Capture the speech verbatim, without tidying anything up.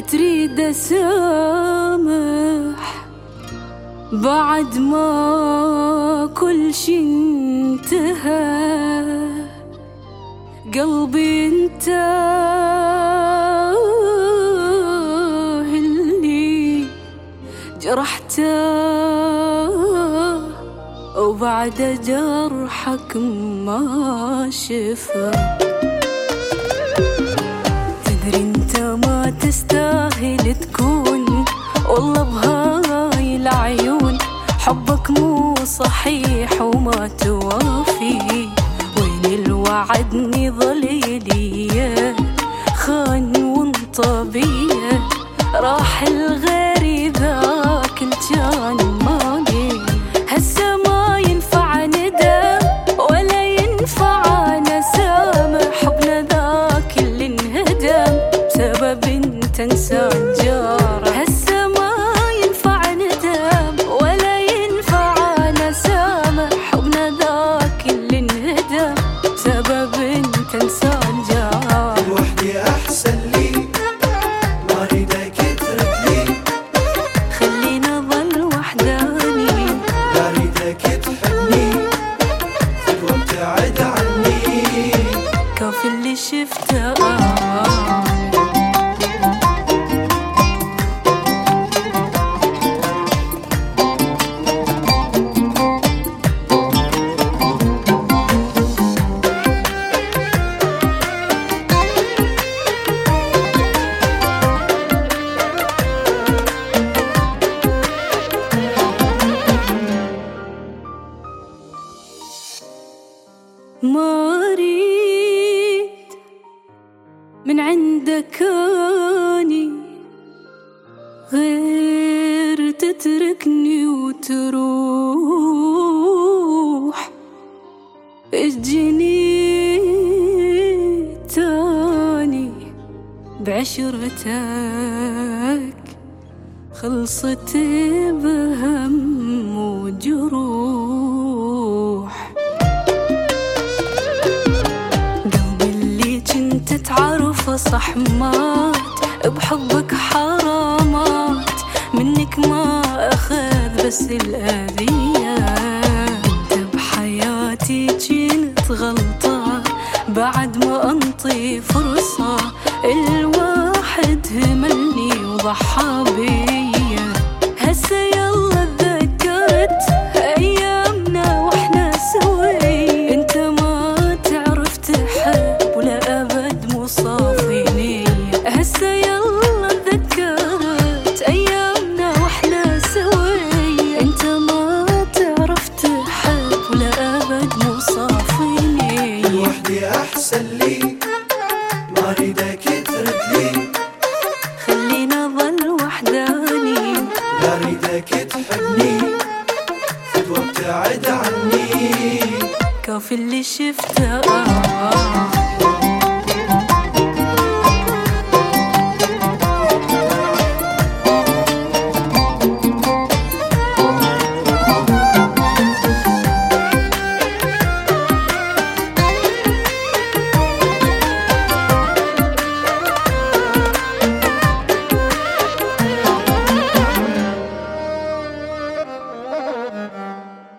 تريد اسامح بعد ما كل شي انتهى. قلبي انت اللي جرحته وبعد جرحك ما شفى. تدري انت ما تستاهل تكون والله بهاي العيون. حبك مو صحيح وما توافي. وين الوعد نظل لي خان وانطبيه. راح الغير ذاك الجان مالي. هسه ما ينفع ندم ولا ينفع نسامح. حبنا ذاك اللي انهدم بسبب انت انسان جار. هسه ما ينفع ندم ولا ينفع نسامح. حبنا ذاك اللي انهدم بسبب انت انسان جار. لوحدي احسن لي ما اريدك تردلي. خليني اظل وحداني. لا اريدك تحبني وابتعد عني. كافي اللي شفته ما أريد من عندك أني غير تتركني وتروح. اجيني تاني بعشرتك خلصت بهم وجروح. تعرف صح مات بحبك حرامات. منك ما أخذ بس الأذية. انت بحياتي جنت غلطة بعد ما أنطي فرصة. الواحد هملني وضحى بيا. هسه يلا تذكرت أيامنا واحنا سوي. انت ما تعرف تحب ولا أبد مصافي نية. هسه يلا تذكرت أيامنا واحنا سوي. انت ما تعرف تحب ولا أبد مصافي نية. لوحدي أحسن لي ما أريدك تردلي. خليني أظل وحداني. لا أريدك تحبني وابتعد عني. كافي اللي شفته